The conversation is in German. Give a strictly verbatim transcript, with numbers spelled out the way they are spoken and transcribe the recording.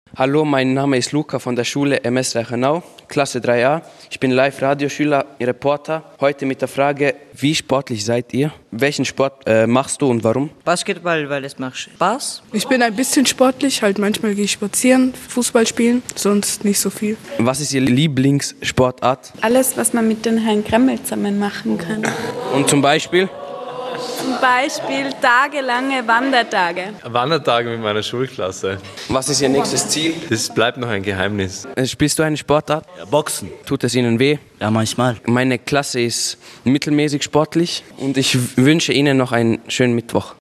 Hallo, mein Name ist Luca von der Schule M S Reichenau, Klasse drei a. Ich bin Live-Radioschüler, Reporter. Heute mit der Frage, wie sportlich seid ihr? Welchen Sport äh, machst du und warum? Basketball, weil es macht Spaß. Ich bin ein bisschen sportlich, halt manchmal gehe ich spazieren, Fußball spielen, sonst nicht so viel. Was ist Ihr Lieblingssportart? Alles, was man mit den Herrn Kremmel zusammen machen kann. Und zum Beispiel? Zum Beispiel tagelange Wandertage. Wandertage mit meiner Schulklasse. Was ist Ihr nächstes Ziel? Das bleibt noch ein Geheimnis. Äh, Spielst du eine Sportart? Ja, Boxen. Tut es Ihnen weh? Ja, manchmal. Meine Klasse ist mittelmäßig sportlich und ich wünsche Ihnen noch einen schönen Mittwoch.